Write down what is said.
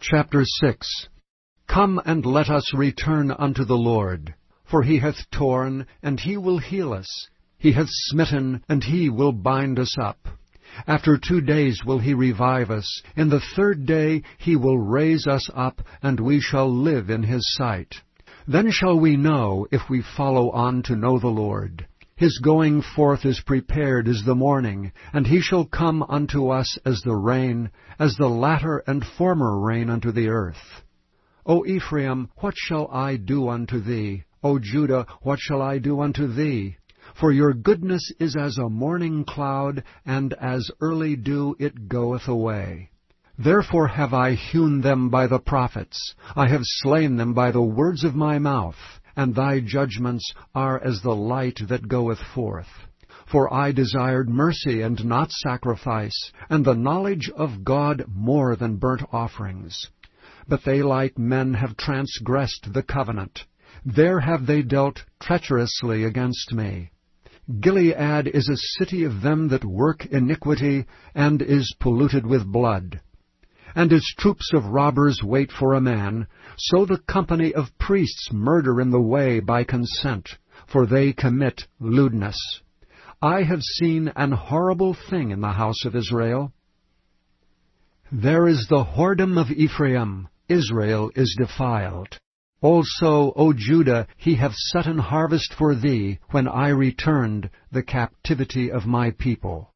Chapter 6. Come and let us return unto the Lord. For he hath torn, and he will heal us. He hath smitten, and he will bind us up. After 2 days will he revive us. In the 3rd day he will raise us up, and we shall live in his sight. Then shall we know, if we follow on to know the Lord. His going forth is prepared as the morning, and he shall come unto us as the rain, as the latter and former rain unto the earth. O Ephraim, what shall I do unto thee? O Judah, what shall I do unto thee? For your goodness is as a morning cloud, and as early dew it goeth away. Therefore have I hewn them by the prophets, I have slain them by the words of my mouth. And thy judgments are as the light that goeth forth. For I desired mercy and not sacrifice, and the knowledge of God more than burnt offerings. But they like men have transgressed the covenant. There have they dealt treacherously against me. Gilead is a city of them that work iniquity, and is polluted with blood. And as troops of robbers wait for a man, so the company of priests murder in the way by consent, for they commit lewdness. I have seen an horrible thing in the house of Israel. There is the whoredom of Ephraim, Israel is defiled. Also, O Judah, he hath set an harvest for thee, when I returned the captivity of my people.